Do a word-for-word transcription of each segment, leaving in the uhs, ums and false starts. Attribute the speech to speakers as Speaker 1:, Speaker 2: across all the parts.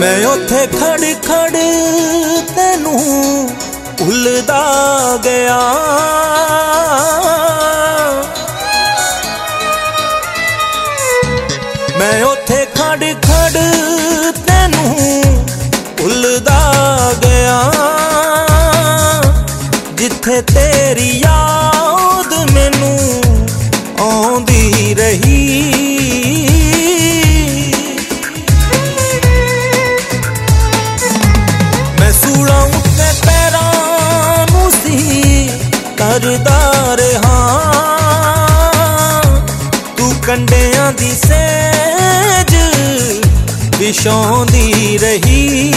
Speaker 1: मैं उथे खड़ खड़ तेनू भुलदा गया। मैं उथे खड़ खड़ तेनू भुलदा गया। जिथे तेरी याद मैनू आउंदी रही। मैं सूला उत्ते पैरां नू सी करदा रहा। तू कंडियां दी सेज विछाउंदी रही।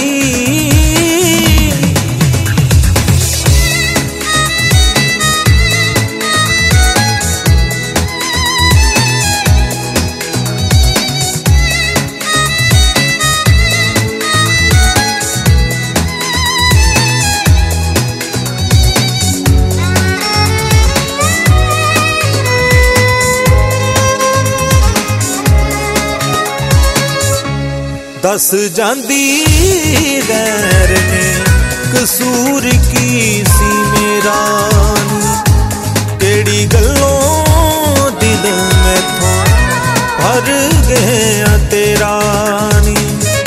Speaker 1: दस जांदी गैर ने कसूर की सी मेरा। केड़ी गल्लों दिल मैथों भर गया तेरा नी।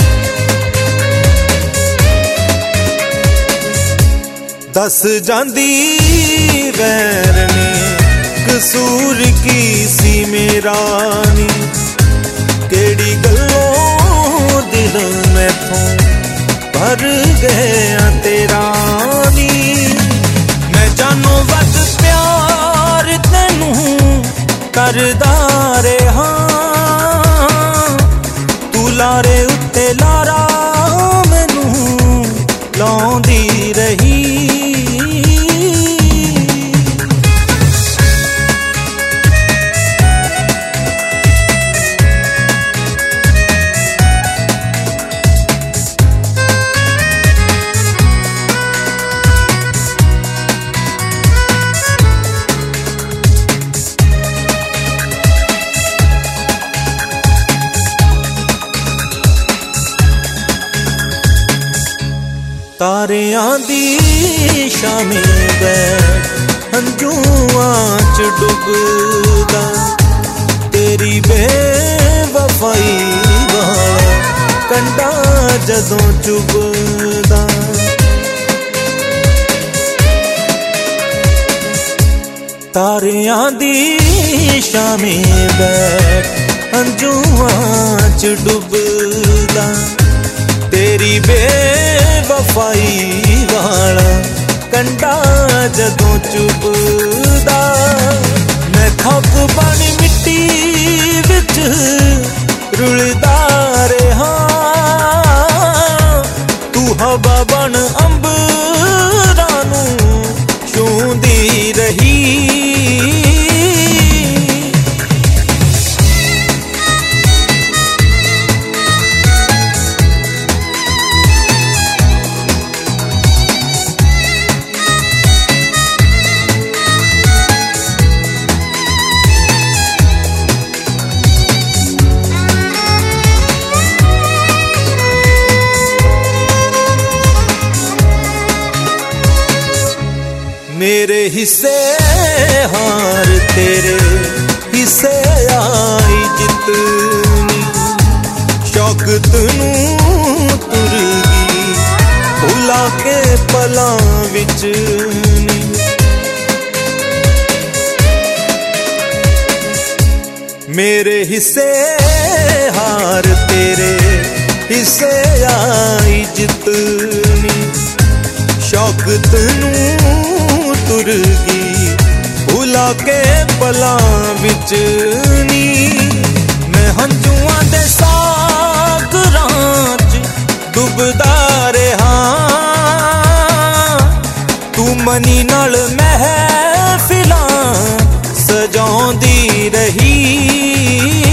Speaker 1: दस जांदी गैर ने कसूर की सी मेरा नी। केड़ी गल्लों दिल मैथों भर गया तेरा नी। मैं जानो वद प्यार तेनू करदा रहा। तू लारे उत्ते लारा मैनू लाउंदी रही। तारियां दी शामें बैठ हंझुआं च डुबदा। तेरी बेवफाई वाला कंडा जदों चुभदा। तारियां दी शामें बैठ हंझुआं च डुबदा। तेरी बेवफाई वाला कंडा जदों चुभदा। मैं खप बन मिट्टी विच रुलदा रहा। तू हवा बन अंबरां नू छूंदी रही। मेरे हिस्से हार तेरे हिस्से आई जितनी। शौकत नू तुर गई भुला के पलां विच नी। मेरे हिस्से हार तेरे हिस्से आई जितनी। शौकत नू तुर गई भुला के पलां विच नी। मैं हंझुआं दे सागरां च डुबदा रहा। तू मनी नाल महफिलां सजाउंदी रही।